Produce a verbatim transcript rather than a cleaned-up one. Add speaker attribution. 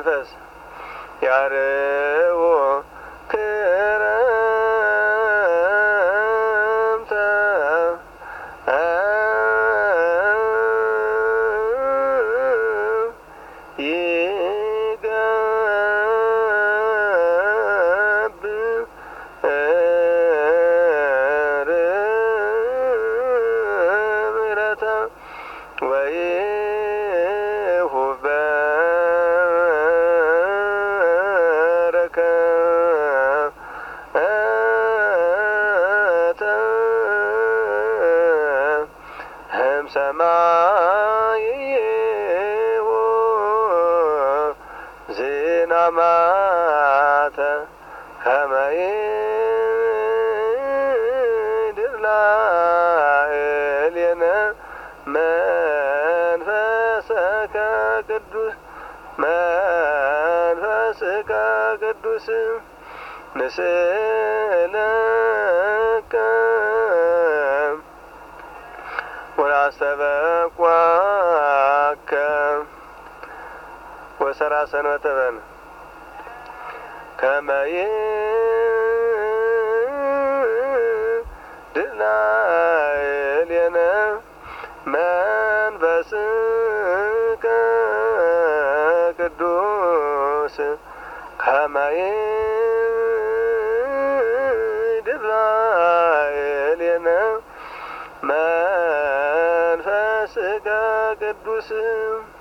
Speaker 1: መንፈስ ያርዎ ክረምተ ይገብ ርምረተ ወይሁብ በረከተ እምሰማይሁ ዝናማተ ከመ ይድር ላዕሌነ መንፈሰከ ቅዱስ መንፈስከ ቅዱስ ንስእለከ ወናስተበቋከ ወሰራ ሰንበተ በነ ከመ ይድር ላዕሌነ መንፈስከ ቅዱስ ከመ ይድር ላዕሌነ መንፈስከ ቅዱስ